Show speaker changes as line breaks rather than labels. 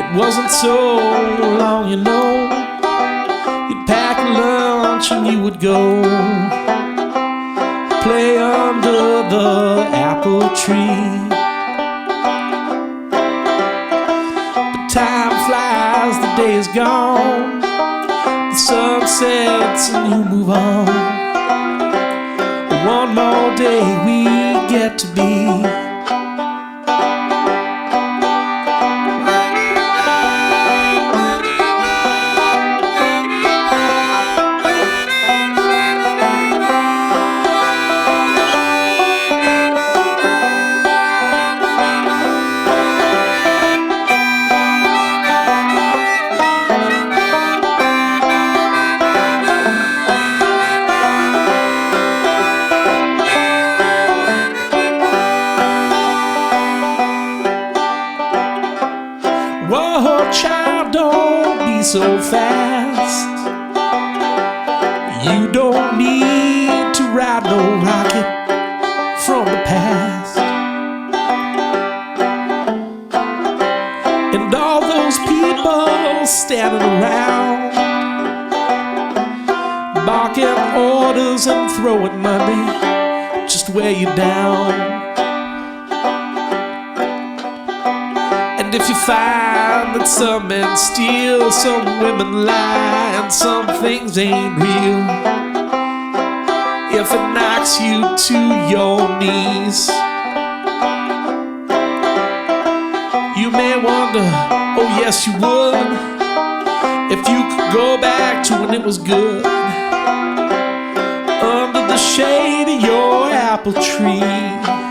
Wasn't so long, you know. You'd pack lunch and you would go play under the apple tree. But time flies, the day is gone, the sun sets and you move on. One more day we get to be. Whoa, child, don't be so fast. You don't need to ride no rocket from the past. And all those people standing around, barking orders and throwing money just to wear you down. And if you find that some men steal, some women lie, and some things ain't real, if it knocks you to your knees, you may wonder, oh yes you would, if you could go back to when it was good, under the shade of your apple tree.